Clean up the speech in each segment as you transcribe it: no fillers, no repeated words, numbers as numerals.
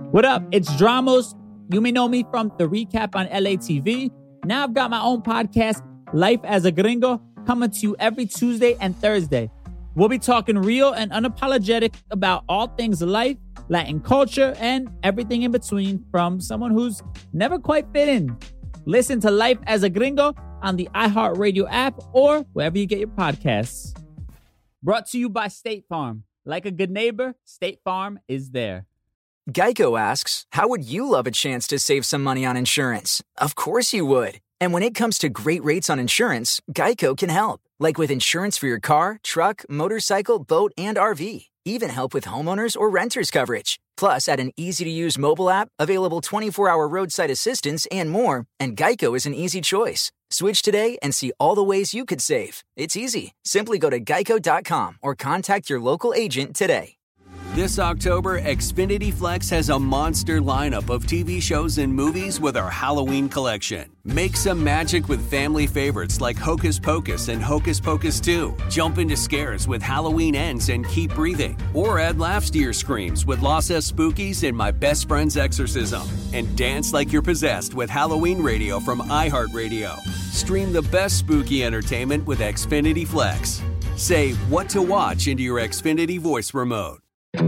What up? It's Dramos. You may know me from the recap on LATV. Now I've got my own podcast, Life as a Gringo, coming to you every Tuesday and Thursday. We'll be talking real and unapologetic about all things life, Latin culture, and everything in between from someone who's never quite fit in. Listen to Life as a Gringo on the iHeartRadio app or wherever you get your podcasts. Brought to you by State Farm. Like a good neighbor, State Farm is there. Geico asks, how would you love a chance to save some money on insurance? Of course you would. And when it comes to great rates on insurance, Geico can help. Like with insurance for your car, truck, motorcycle, boat, and RV. Even help with homeowners or renters coverage. Plus, add an easy-to-use mobile app, available 24-hour roadside assistance, and more, and Geico is an easy choice. Switch today and see all the ways you could save. It's easy. Simply go to geico.com or contact your local agent today. This October, Xfinity Flex has a monster lineup of TV shows and movies with our Halloween collection. Make some magic with family favorites like Hocus Pocus and Hocus Pocus 2. Jump into scares with Halloween Ends and Keep Breathing. Or add laughs to your screams with Los S. Spookies and My Best Friend's Exorcism. And dance like you're possessed with Halloween Radio from iHeartRadio. Stream the best spooky entertainment with Xfinity Flex. Say what to watch into your Xfinity voice remote.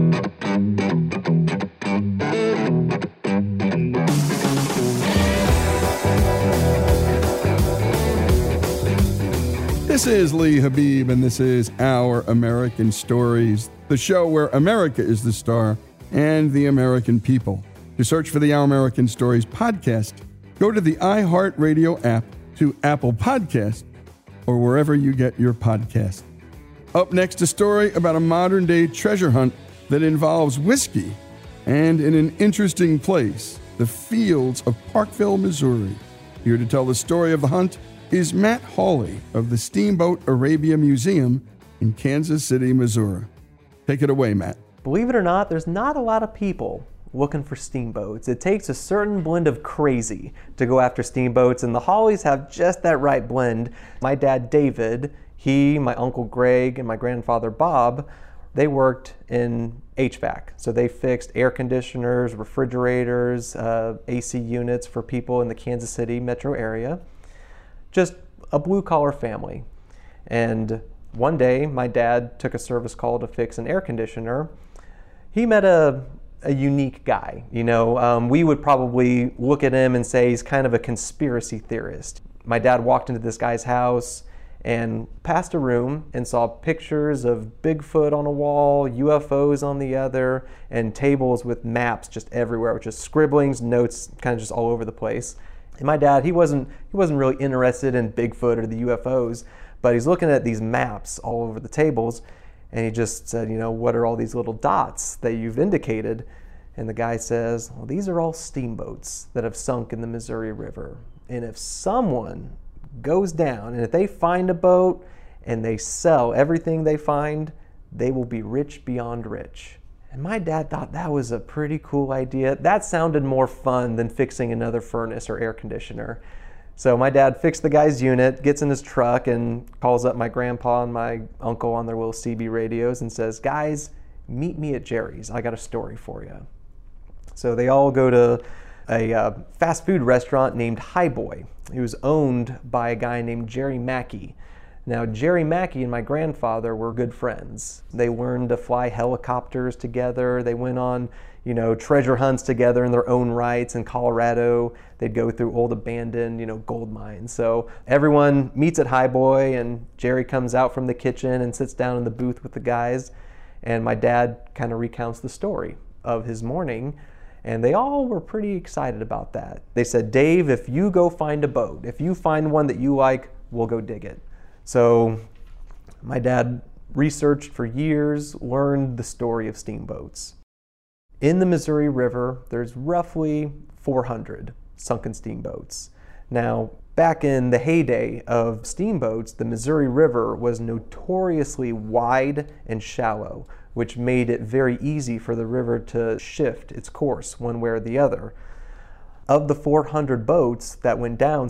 This is Lee Habib, and this is Our American Stories, the show where America is the star and the American people. To search for the Our American Stories podcast, go to the iHeartRadio app, to Apple Podcast, or wherever you get your podcast. Up next, a story about a modern-day treasure hunt that involves whiskey and in an interesting place, the fields of Parkville, Missouri. Here to tell the story of the hunt is Matt Hawley of the Steamboat Arabia Museum in Kansas City, Missouri. Take it away, Matt. Believe it or not, there's not a lot of people looking for steamboats. It takes a certain blend of crazy to go after steamboats, and the Hawleys have just that right blend. My dad, David, he, my uncle Greg, and my grandfather, Bob, they worked in HVAC. So they fixed air conditioners, refrigerators, AC units for people in the Kansas City metro area. Just a blue-collar family. And one day, my dad took a service call to fix an air conditioner. He met a unique guy. You know, we would probably look at him and say he's kind of a conspiracy theorist. My dad walked into this guy's house and passed a room and saw pictures of Bigfoot on a wall, UFOs on the other, and tables with maps just everywhere, with just scribblings, notes, kind of just all over the place. And my dad, he wasn't really interested in Bigfoot or the UFOs, but he's looking at these maps all over the tables, and he just said, you know, what are all these little dots that you've indicated? And the guy says, well, these are all steamboats that have sunk in the Missouri River. And if someone goes down, and if they find a boat and they sell everything they find, they will be rich beyond rich. And my dad thought that was a pretty cool idea. That sounded more fun than fixing another furnace or air conditioner. So my dad fixed the guy's unit, gets in his truck, and calls up my grandpa and my uncle on their little CB radios and says, guys, meet me at Jerry's. I got a story for you. So they all go to a fast food restaurant named Highboy. It was owned by a guy named Jerry Mackey. Now, Jerry Mackey and my grandfather were good friends. They learned to fly helicopters together. They went on, you know, treasure hunts together in their own rights in Colorado. They'd go through old abandoned, you know, gold mines. So everyone meets at Highboy, and Jerry comes out from the kitchen and sits down in the booth with the guys. And my dad kind of recounts the story of his morning. And they all were pretty excited about that. They said, Dave, if you go find a boat, if you find one that you like, we'll go dig it. So my dad researched for years, learned the story of steamboats. In the Missouri River, there's roughly 400 sunken steamboats. Now, back in the heyday of steamboats, the Missouri River was notoriously wide and shallow, which made it very easy for the river to shift its course one way or the other. Of the 400 boats that went down,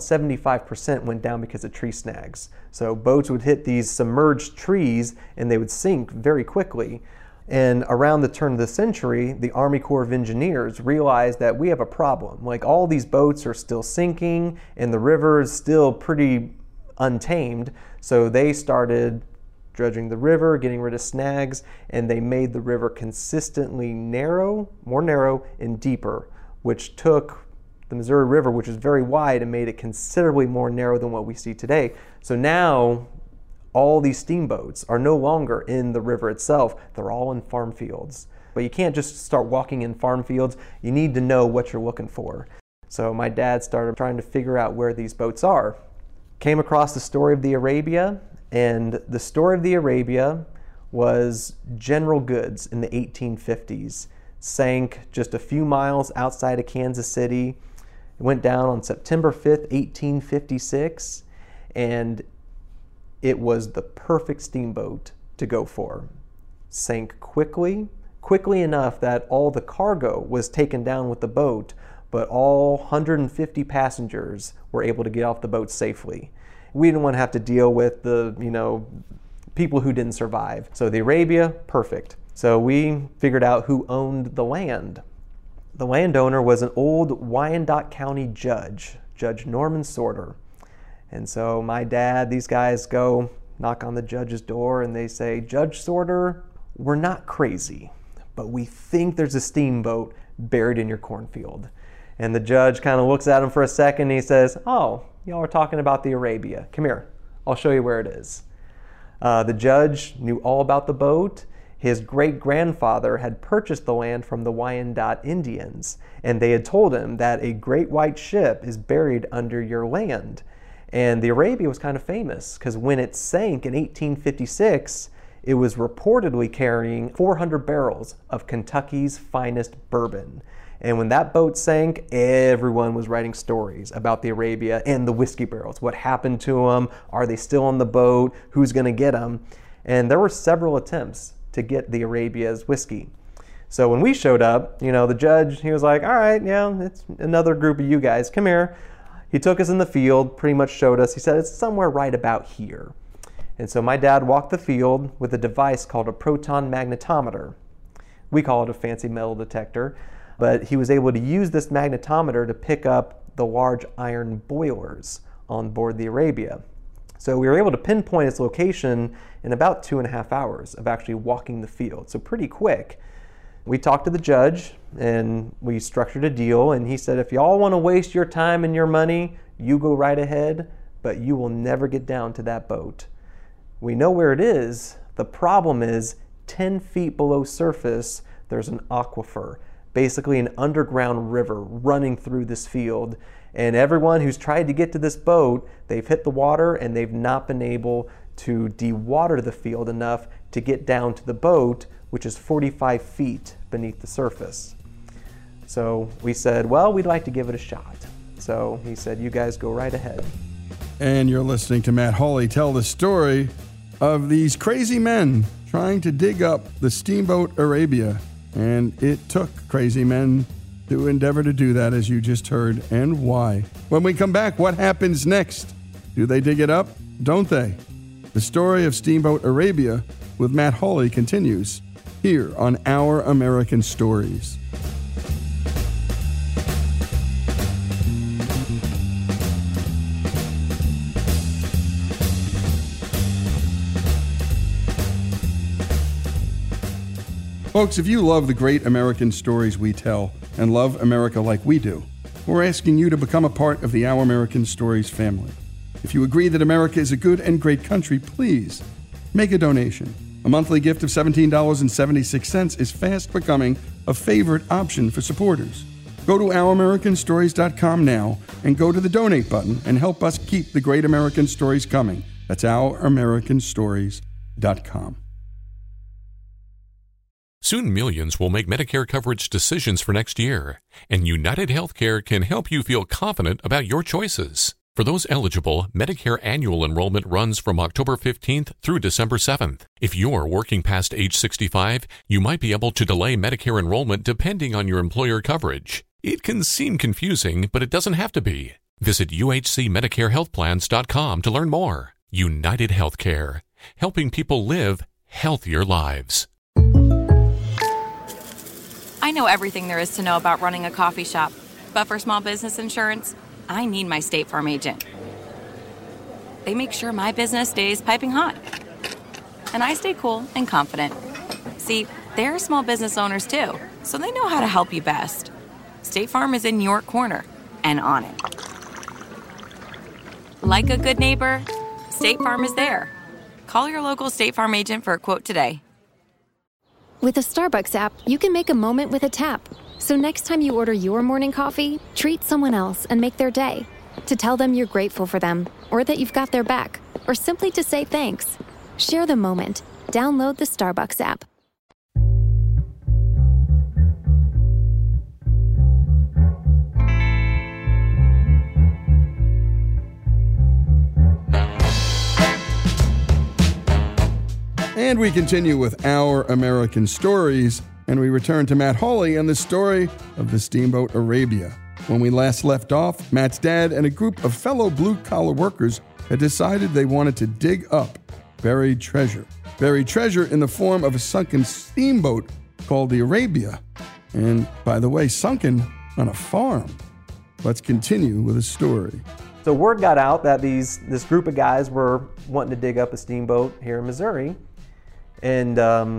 75% went down because of tree snags. So boats would hit these submerged trees and they would sink very quickly. And around the turn of the century, the Army Corps of Engineers realized that we have a problem. Like, all these boats are still sinking and the river is still pretty untamed. So they started dredging the river, getting rid of snags, and they made the river consistently more narrow and deeper, which took the Missouri River, which is very wide, and made it considerably more narrow than what we see today. So now all these steamboats are no longer in the river itself. They're all in farm fields. But you can't just start walking in farm fields. You need to know what you're looking for. So my dad started trying to figure out where these boats are. Came across the story of the Arabia, and the story of the Arabia was General Goods in the 1850s. Sank just a few miles outside of Kansas City. It went down on September 5th, 1856, and it was the perfect steamboat to go for. Sank quickly enough that all the cargo was taken down with the boat, but all 150 passengers were able to get off the boat safely. We didn't want to have to deal with the, people who didn't survive. So the Arabia, perfect. So we figured out who owned the land. The landowner was an old Wyandotte County judge, Judge Norman Sorter. And so my dad, these guys go knock on the judge's door and they say, "Judge Sorter, we're not crazy, but we think there's a steamboat buried in your cornfield." And the judge kind of looks at him for a second and he says, "Oh, y'all are talking about the Arabia. Come here, I'll show you where it is." The judge knew all about the boat. His great-grandfather had purchased the land from the Wyandotte Indians, and they had told him that a great white ship is buried under your land. And the Arabia was kind of famous because when it sank in 1856, it was reportedly carrying 400 barrels of Kentucky's finest bourbon. And when that boat sank, everyone was writing stories about the Arabia and the whiskey barrels. What happened to them? Are they still on the boat? Who's going to get them? And there were several attempts to get the Arabia's whiskey. So when we showed up, the judge, he was like, "All right, yeah, it's another group of you guys. Come here." He took us in the field, pretty much showed us. He said, "It's somewhere right about here." And so my dad walked the field with a device called a proton magnetometer. We call it a fancy metal detector. But he was able to use this magnetometer to pick up the large iron boilers on board the Arabia. So we were able to pinpoint its location in about 2.5 hours of actually walking the field. So pretty quick. We talked to the judge and we structured a deal, and he said, "If y'all want to waste your time and your money, you go right ahead, but you will never get down to that boat. We know where it is. The problem is 10 feet below surface, there's an aquifer, basically an underground river running through this field. And everyone who's tried to get to this boat, they've hit the water and they've not been able to dewater the field enough to get down to the boat, which is 45 feet beneath the surface." So we said, "Well, we'd like to give it a shot." So he said, "You guys go right ahead." And you're listening to Matt Hawley tell the story of these crazy men trying to dig up the steamboat Arabia. And it took crazy men to endeavor to do that, as you just heard, and why. When we come back, what happens next? Do they dig it up? Don't they? The story of Steamboat Arabia with Matt Hawley continues here on Our American Stories. Folks, if you love the great American stories we tell and love America like we do, we're asking you to become a part of the Our American Stories family. If you agree that America is a good and great country, please make a donation. A monthly gift of $17.76 is fast becoming a favorite option for supporters. Go to OurAmericanStories.com now and go to the donate button and help us keep the great American stories coming. That's OurAmericanStories.com. Soon millions will make Medicare coverage decisions for next year, and United Healthcare can help you feel confident about your choices. For those eligible, Medicare annual enrollment runs from October 15th through December 7th. If you're working past age 65, you might be able to delay Medicare enrollment depending on your employer coverage. It can seem confusing, but it doesn't have to be. Visit UHCMedicareHealthPlans.com to learn more. United Healthcare, helping people live healthier lives. I know everything there is to know about running a coffee shop, but for small business insurance, I need my State Farm agent. They make sure my business stays piping hot, and I stay cool and confident. See, they're small business owners too, so they know how to help you best. State Farm is in your corner and on it. Like a good neighbor, State Farm is there. Call your local State Farm agent for a quote today. With the Starbucks app, you can make a moment with a tap. So next time you order your morning coffee, treat someone else and make their day. To tell them you're grateful for them, or that you've got their back, or simply to say thanks. Share the moment. Download the Starbucks app. And we continue with Our American Stories, and we return to Matt Hawley and the story of the steamboat Arabia. When we last left off, Matt's dad and a group of fellow blue-collar workers had decided they wanted to dig up buried treasure. Buried treasure in the form of a sunken steamboat called the Arabia. And, by the way, sunken on a farm. Let's continue with the story. So word got out that this group of guys were wanting to dig up a steamboat here in Missouri. And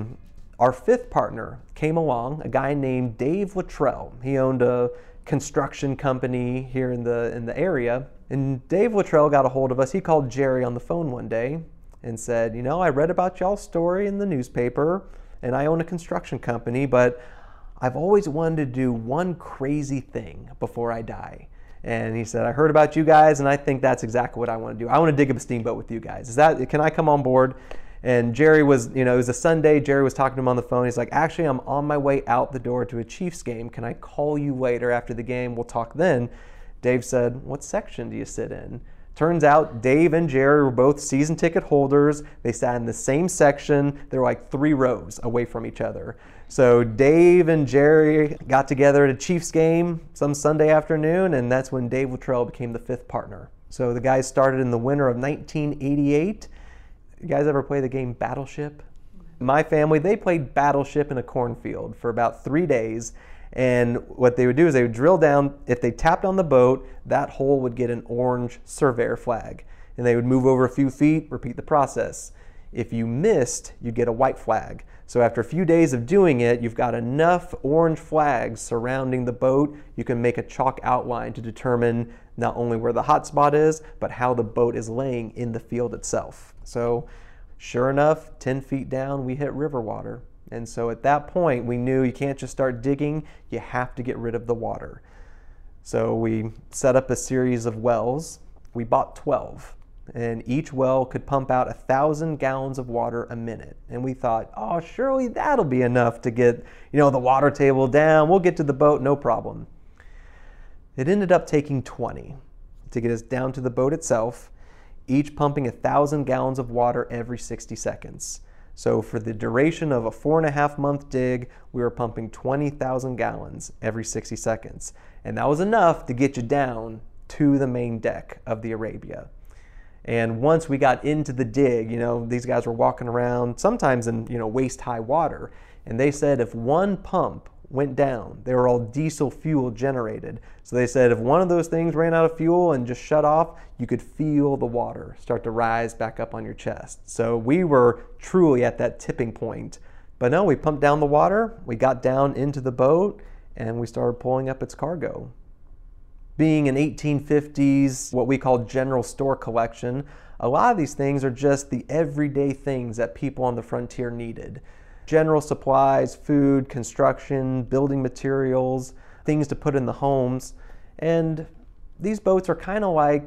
our fifth partner came along, a guy named Dave Luttrell. He owned a construction company here in the area. And Dave Luttrell got a hold of us. He called Jerry on the phone one day and said, I read about y'all's story in the newspaper, and I own a construction company, but I've always wanted to do one crazy thing before I die. And he said, I heard about you guys, and I think that's exactly what I want to do. I want to dig up a steamboat with you guys. Can I come on board? And Jerry was, it was a Sunday. Jerry was talking to him on the phone. He's like, actually, I'm on my way out the door to a Chiefs game. Can I call you later after the game? We'll talk then. Dave said, what section do you sit in? Turns out Dave and Jerry were both season ticket holders. They sat in the same section. They're like 3 rows away from each other. So Dave and Jerry got together at a Chiefs game some Sunday afternoon, and that's when Dave Luttrell became the fifth partner. So the guys started in the winter of 1988. You guys ever play the game Battleship? My family, they played Battleship in a cornfield for about 3 days. And what they would do is they would drill down. If they tapped on the boat, that hole would get an orange surveyor flag. And they would move over a few feet, repeat the process. If you missed, you'd get a white flag. So after a few days of doing it, you've got enough orange flags surrounding the boat, you can make a chalk outline to determine not only where the hot spot is, but how the boat is laying in the field itself. So sure enough, 10 feet down, we hit river water. And so at that point, we knew you can't just start digging, you have to get rid of the water. So we set up a series of wells. We bought 12. And each well could pump out 1,000 gallons of water a minute. And we thought, oh, surely that'll be enough to get, the water table down. We'll get to the boat, no problem. It ended up taking 20 to get us down to the boat itself, each pumping 1,000 gallons of water every 60 seconds. So for the duration of a 4.5-month dig, we were pumping 20,000 gallons every 60 seconds. And that was enough to get you down to the main deck of the Arabia. And once we got into the dig, these guys were walking around, sometimes in, waist-high water. And they said if one pump went down, they were all diesel fuel generated. So they said if one of those things ran out of fuel and just shut off, you could feel the water start to rise back up on your chest. So we were truly at that tipping point. But no, we pumped down the water, we got down into the boat, and we started pulling up its cargo. Being an 1850s, what we call general store collection, a lot of these things are just the everyday things that people on the frontier needed. General supplies, food, construction, building materials, things to put in the homes. And these boats are kind of like,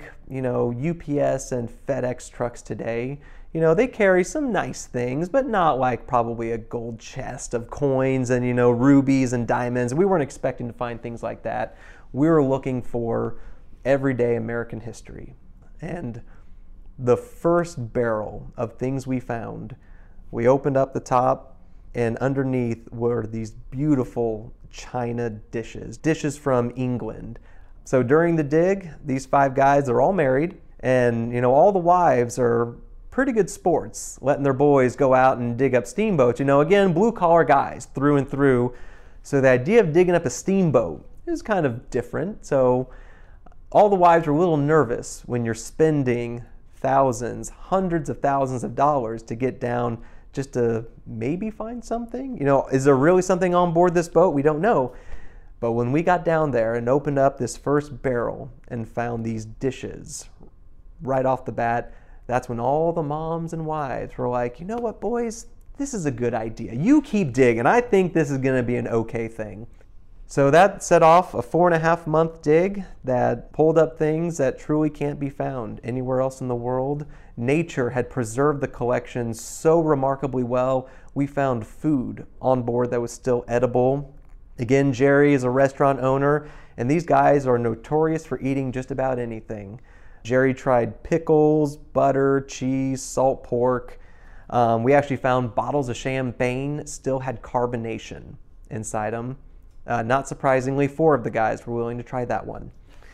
UPS and FedEx trucks today. They carry some nice things, but not like probably a gold chest of coins and, rubies and diamonds. We weren't expecting to find things like that. We were looking for everyday American history. And the first barrel of things we found, we opened up the top, and underneath were these beautiful china dishes from England. So during the dig, these 5 guys are all married, and all the wives are pretty good sports, letting their boys go out and dig up steamboats. Again, blue-collar guys through and through. So the idea of digging up a steamboat is kind of different. So all the wives are a little nervous when you're spending thousands, hundreds of thousands of dollars to get down just to maybe find something. Is there really something on board this boat? We don't know. But when we got down there and opened up this first barrel and found these dishes right off the bat, that's when all the moms and wives were like, you know what, boys, this is a good idea. You keep digging. I think this is going to be an okay thing. So that set off a 4.5-month dig that pulled up things that truly can't be found anywhere else in the world. Nature had preserved the collection so remarkably well. We found food on board that was still edible. Again, Jerry is a restaurant owner, and these guys are notorious for eating just about anything. Jerry tried pickles, butter, cheese, salt pork. We actually found bottles of champagne still had carbonation inside them. Not surprisingly, 4 of the guys were willing to try that one.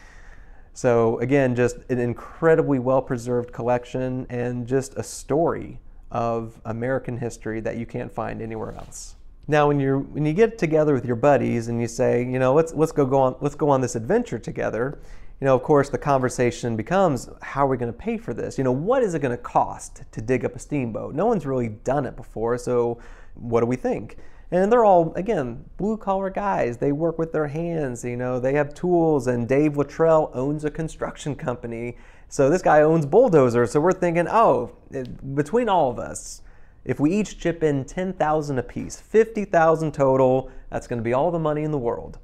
So again, just an incredibly well-preserved collection and just a story of American history that you can't find anywhere else. Now, when you get together with your buddies and you say, let's go on this adventure together, of course, the conversation becomes, how are we going to pay for this? What is it going to cost to dig up a steamboat? No one's really done it before, so what do we think? And they're all, again, blue-collar guys. They work with their hands, they have tools, and Dave Luttrell owns a construction company. So this guy owns bulldozers. So we're thinking, between all of us, if we each chip in $10,000 apiece, $50,000 total, that's going to be all the money in the world.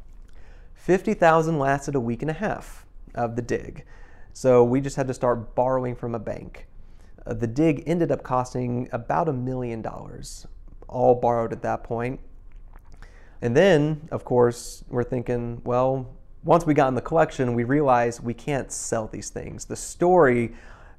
$50,000 lasted a week and a half of the dig. So we just had to start borrowing from a bank. The dig ended up costing about $1 million. All borrowed at that point. And then, of course, we're thinking, well, once we got in the collection, we realized we can't sell these things. The story,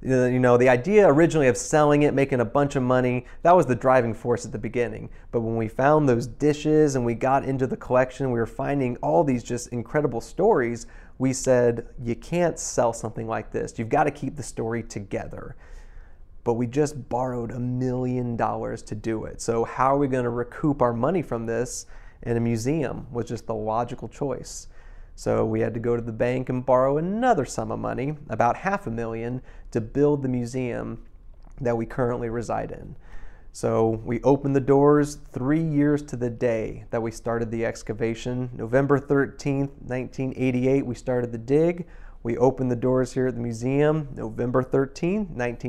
the idea originally of selling it, making a bunch of money, that was the driving force at the beginning. But when we found those dishes and we got into the collection, we were finding all these just incredible stories. We said, you can't sell something like this. You've got to keep the story together. But we just borrowed $1 million to do it. So how are we going to recoup our money from this? And a museum was just the logical choice. So we had to go to the bank and borrow another sum of money, about $500,000, to build the museum that we currently reside in. So we opened the doors 3 years to the day that we started the excavation. November 13th, 1988, we started the dig. We opened the doors here at the museum November 13,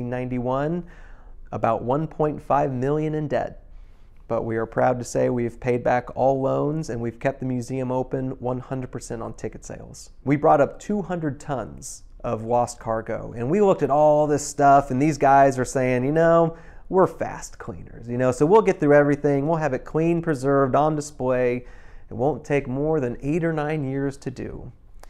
1991, about $1.5 million in debt. But we are proud to say we've paid back all loans and we've kept the museum open 100% on ticket sales. We brought up 200 tons of lost cargo, and we looked at all this stuff, and these guys are saying, we're fast cleaners, so we'll get through everything. We'll have it clean, preserved, on display. It won't take more than 8 or 9 years to do.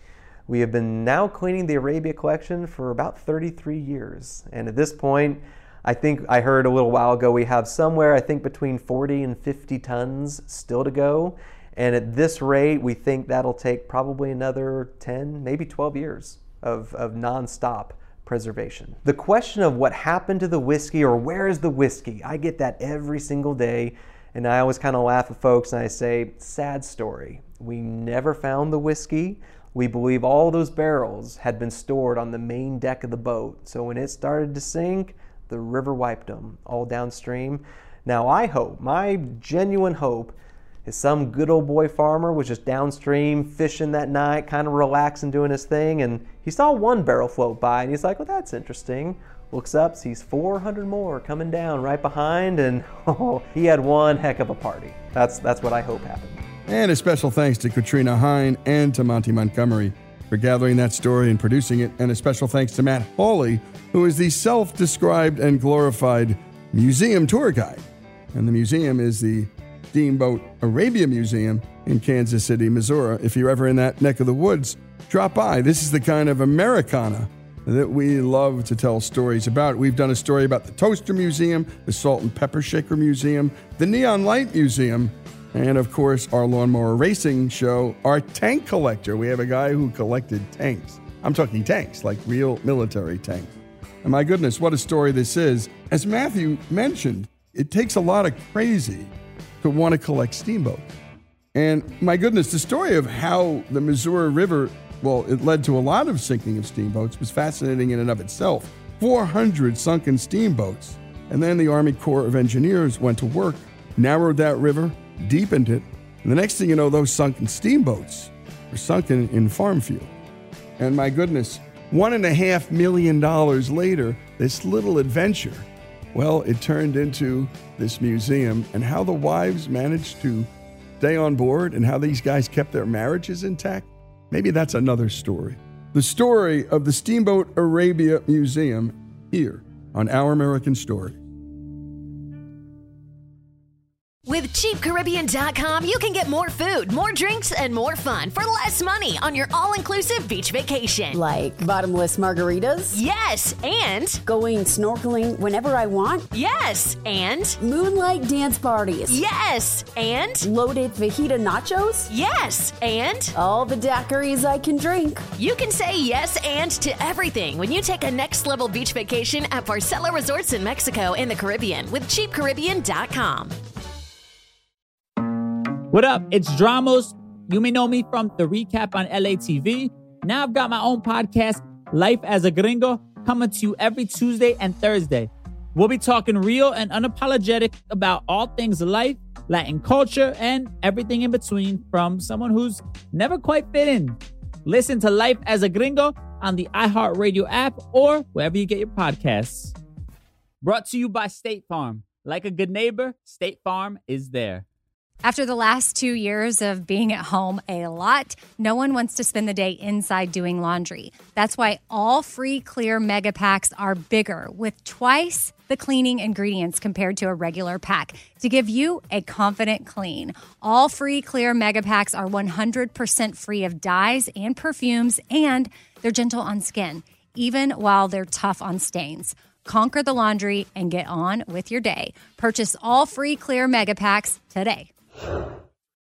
We have been now cleaning the Arabia collection for about 33 years. And at this point, I think I heard a little while ago, we have somewhere, between 40 and 50 tons still to go. And at this rate, we think that'll take probably another 10, maybe 12 years of nonstop preservation. The question of what happened to the whiskey or where is the whiskey, I get that every single day. And I always kind of laugh at folks and I say, sad story. We never found the whiskey. We believe all those barrels had been stored on the main deck of the boat. So when it started to sink, the river wiped them all downstream. Now I hope, my genuine hope, is some good old boy farmer was just downstream fishing that night, kind of relaxing, doing his thing, and he saw one barrel float by and he's like, well, that's interesting. Looks up, sees 400 more coming down right behind, and he had one heck of a party. That's what I hope happened. And a special thanks to Katrina Hine and to Monty Montgomery for gathering that story and producing it. And a special thanks to Matt Hawley, who is the self-described and glorified museum tour guide. And the museum is the Steamboat Arabia Museum in Kansas City, Missouri. If you're ever in that neck of the woods, drop by. This is the kind of Americana that we love to tell stories about. We've done a story about the Toaster Museum, the Salt and Pepper Shaker Museum, the Neon Light Museum, and, of course, our lawnmower racing show, our tank collector. We have a guy who collected tanks. I'm talking tanks, like real military tanks. And my goodness, what a story this is. As Matthew mentioned, it takes a lot of crazy to want to collect steamboats. And my goodness, the story of how the Missouri River, well, it led to a lot of sinking of steamboats, was fascinating in and of itself. 400 sunken steamboats. And then the Army Corps of Engineers went to work, narrowed that river, deepened it, and the next thing you know, those sunken steamboats were sunken in farm field. And my goodness, $1.5 million later, this little adventure, well, it turned into this museum, and how the wives managed to stay on board and how these guys kept their marriages intact, maybe that's another story. The story of the Steamboat Arabia Museum here on Our American Story. With CheapCaribbean.com, you can get more food, more drinks, and more fun for less money on your all-inclusive beach vacation. Like bottomless margaritas? Yes, and going snorkeling whenever I want? Yes, and moonlight dance parties? Yes, and loaded fajita nachos? Yes, and all the daiquiris I can drink. You can say yes and to everything when you take a next-level beach vacation at Barcela Resorts in Mexico and the Caribbean with CheapCaribbean.com. What up? It's Dramos. You may know me from the recap on LATV. Now I've got my own podcast, Life as a Gringo, coming to you every Tuesday and Thursday. We'll be talking real and unapologetic about all things life, Latin culture, and everything in between from someone who's never quite fit in. Listen to Life as a Gringo on the iHeartRadio app or wherever you get your podcasts. Brought to you by State Farm. Like a good neighbor, State Farm is there. After the last 2 years of being at home a lot, no one wants to spend the day inside doing laundry. That's why all free clear mega packs are bigger with twice the cleaning ingredients compared to a regular pack to give you a confident clean. All free clear mega packs are 100% free of dyes and perfumes, and they're gentle on skin, even while they're tough on stains. Conquer the laundry and get on with your day. Purchase all free clear mega packs today.